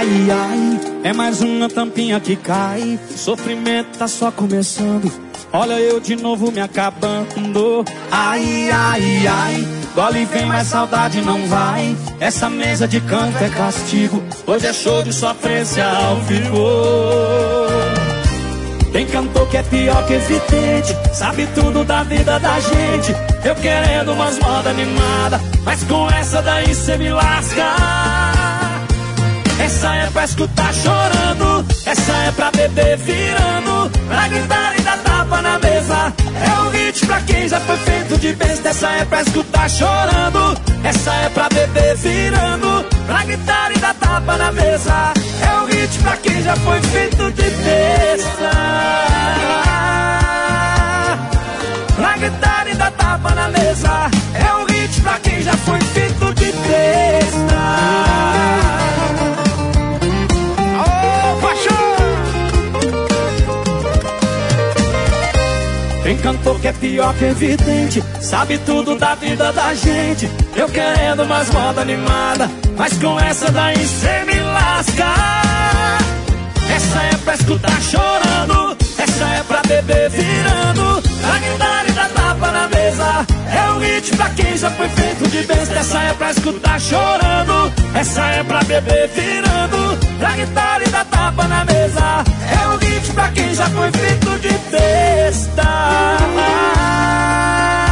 ai, ai, é mais uma tampinha que cai. Sofrimento tá só começando. Olha eu de novo me acabando. Ai, ai, ai, gole vem, mas saudade não vai. Essa mesa de canto é castigo. Hoje é show de sofrência ao vivo. Tem cantor que é pior que evidente, sabe tudo da vida da gente. Eu querendo umas moda animada, mas com essa daí cê me lasca. Essa é pra escutar chorando, essa é pra beber virando, pra gritar e dar tapa na mesa. É um hit pra quem já foi feito de besta. Essa é pra escutar chorando, essa é pra beber virando, pra gritar e dar tapa na mesa. É um hit pra quem já foi feito de besta. Pra gritar e dar tapa na mesa. É um hit pra quem já foi feito de besta. Tem cantor que é pior que evidente, sabe tudo da vida da gente. Eu querendo mais moda animada, mas com essa daí cê me lasca. Essa é pra escutar chorando, essa é pra beber virando, pra gritar e dar tapa na mesa. É um hit pra quem já foi feito de besta. Essa é pra escutar chorando, essa é pra beber virando, pra gritar e dar tapa na mesa. É um hit pra quem já foi feito de besta.